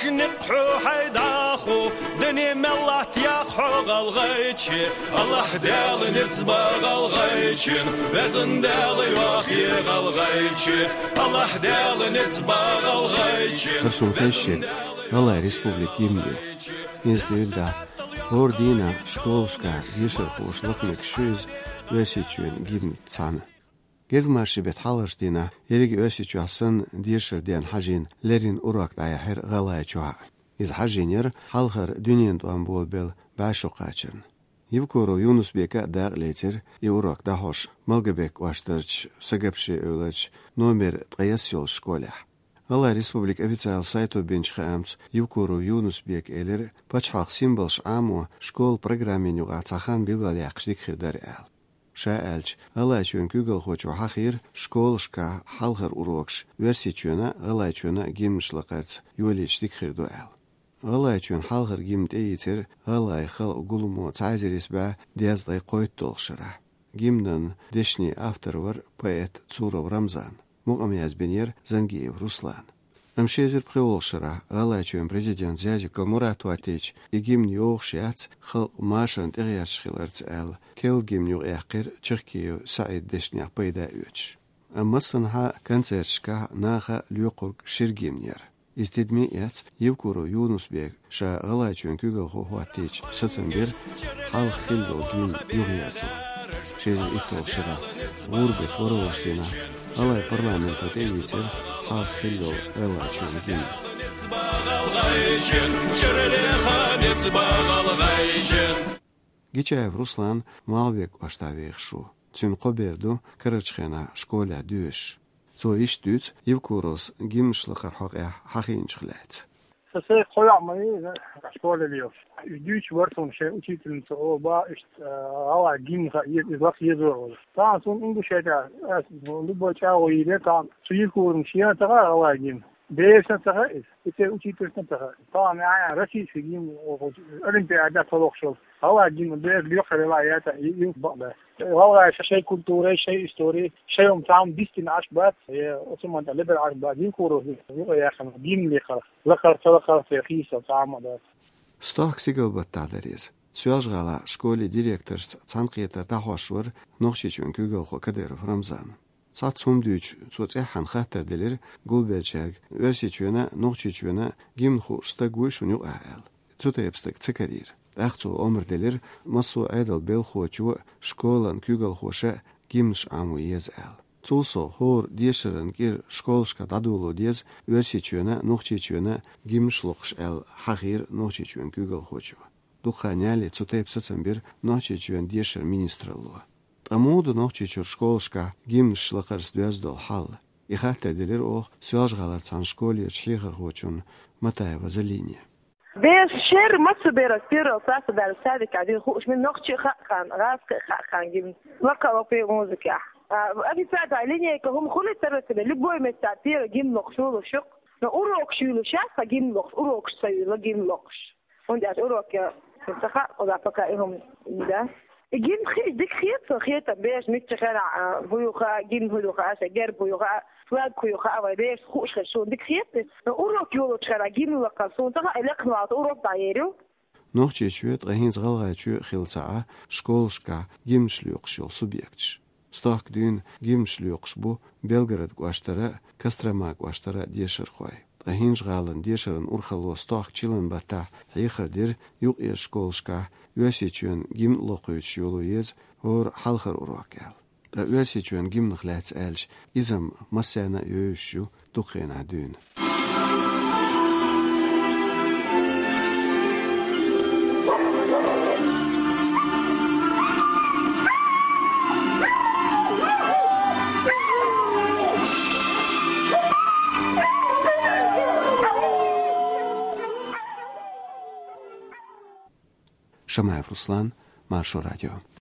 نقحو حيداخو دني ملات ياخو غلغيتشي الله دال نتزبغ غلغيتشن وزن دال يوخي غلغيتشي الله دال نتزبغ غلغيتشن Рашул Хэшек, Алай Республики Имли. Издыда, Лордина, Школшка, Вишерху, Шлопник Шуиз, Весичуин, Гимни Цан. Gezmarşı bet halaşdina, yerigi ösüçü asın, dişir diyen hacin, lerin urak daya her galaya çuha. İz haciner, halhar dünyen doğan bol bel, başo kaçın. Yivkuru Yunus Beka dağletir, urak da hoş, Malgebek vaştırç, Sagapşi öleç, номер 3 yol şkolah. Алай Республик официал сайту бенчхамц, Yivkuru Yunus Bek elir, paçhaq simbolş amu, şkol programmenyu gataxan bilgal yaqşdik xirdar al. Шаэлч, Алайчун Google хочу хахир, школшка, халхар урокш, версичуна, Алайчуна гимшлакарц, юличдик хирдуэл. Алайчун халхар гимдейтер, Алай хал гулумо цайзерисба, дяздай койттолшыра. Гимнан дешни авторвар поэт Цуров Рамзан, Мугамязбенер Зангиев Руслан. Амшезер пхеолшыра, Алайчун президент Зязикал Мурату Атеч, и гимн йоғшиац, хал машан тегияршхиларц ал, кел гимн йоғяқир, Чыркию Саид дешня пайда үч. Аммасынха концертшка наха люқург ширгимнер. Истедми яц, Yivkuru Yunus Bek, ша Алайчун Google хоху Атеч, сацамбер, хал хилдол гимн йоғярцу. Шезер иттолшыра, урбек вороваштина, Алай парламент отелицер, хал хилдол Алайчун гимн. Гичаев Руслан Малбек Аштавехшу. Цюн Коберду Карачхена школа дюш. Цо иш дюц Yivkurus гимшлахар хахинчхлец. Сесе хоямы школе лев. Дюч вартон ше учительница оба ала гимха из лах езор. Там сон ингушета любой чао иде там Yivkurus шия тага ала гим. Бейсен тага из. Это учительница тага. Там я российский гим олимпиада толокшол. Ала гим бейс лёхали лаята юбба. والله شيء كولتوري شيء استوري شيء متعم ديستين عشبات اسمه ليبر عشبات يكورو يا اخي دين لي خلاص لقر في خيسه طعم ده Стох сигал баттадерис. Сюажгала школе директор цанқиетер дахошвар нохшичун Google хо Кадыров Рамзан. Сат сумдүч цоцехан хаттерделер Гулбелчерг версичуна нохчичуна гимнху штагуш уну аал. Цутепстек цекарир. Ахцу омрделер масу айдал белхочу школан Google хоша гимш аму езал. Цулсо хор дешерен кир школшка дадулу дез версичуна нохчичуна гимшлохш эл хахир нохчичун Google хочу. Духаняли цутепсацамбир нохчичун дешер министрло. Амуду нохчичур школшка гимшлахар связдол хал. И хаттерделер ох свяжгалар цан школе члихар хочун Матаева за линия. بيش شير ما تصبر كثير وصاص دار سادك قاعدين خوش من نقطة خان راس خان جيم وقع في موسيقى أبي ساعد عليني كهم خلي ترى اللي بوي مستعطير جيم نقشول وشق نقولك شيل شاف جيم نقش أروك سيل جيم نقش وندي أروك يا سخاء ولا فكائهم ده جيم خير ديك خيط بيش متشخنا بيوخا جيم بيوخا أشجار بيوخا فلاد بيوخا وبيش خوش خشون ديك خيط أوروك يولو تشخنا جيم وقصون تخا إلقنا أوروك دايرو Нохчичует рахинц галгачу хилцаа школшка гимшлюкшил субъектш. Стах дюн гимшлюкшбу Белгород гуаштара Кострома гуаштара дешерхой. Рахинч галан дешерен урхало стах чилан бата хихардир юк ир школшка Юасичуен гимн локуич юлуез ор халхар уракал. Да Юасичуен гимн хлац элш изам масяна юшу тухена дюн. Шамаев Руслан, Маршо радио.